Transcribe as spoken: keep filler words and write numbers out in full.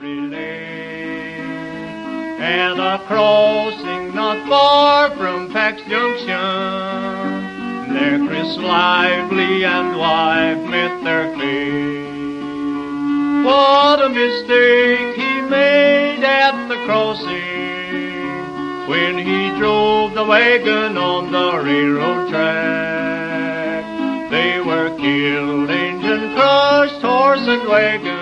country lane. At a crossing not far from Pax Junction, there Chris Lively and wife met their fate. What a mistake he made at the crossing when he drove the wagon on the railroad track. They were killed, engine crushed, horse and wagon.